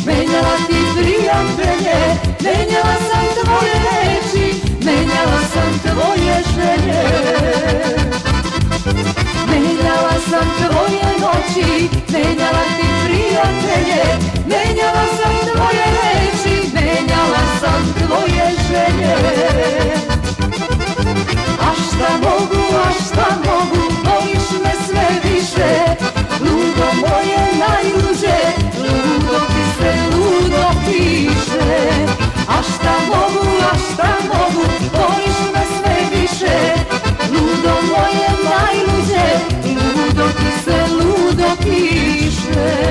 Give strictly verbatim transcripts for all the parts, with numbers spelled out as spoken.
menjala ti prijatelje, menjala sam tvoje reči, menjala sam tvoje želje. Menjala sam tvoje noći, menjala ti prijatelje, menjala sam tvoje reči, menjala sam tvoje želje. A šta mogu, a šta mogu, voliš me sve više, ludo moje najluđe, ludo ti se ludo piše. A šta mogu, a šta mogu, voliš me sve više, ludo moje najluđe, ludo ti se ludo piše.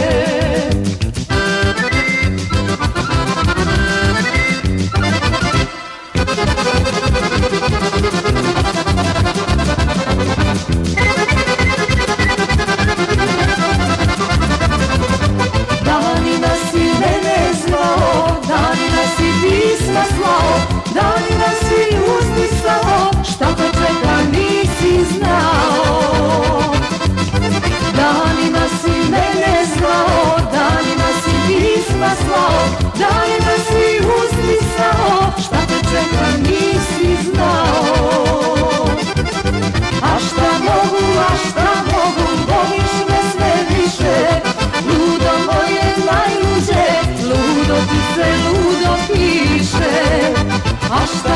Danima si mene zvao, danima si pisma slao, danima si uzdisao, šta te čeka nisi znao. Danima si mene zvao, danima si pisma slao, danima si uzdisao, šta te čeka nisi znao. A šta mogu, a šta mogu, voliš me sve više, ludo moje najluđe, ludo ti se ludo piše. A šta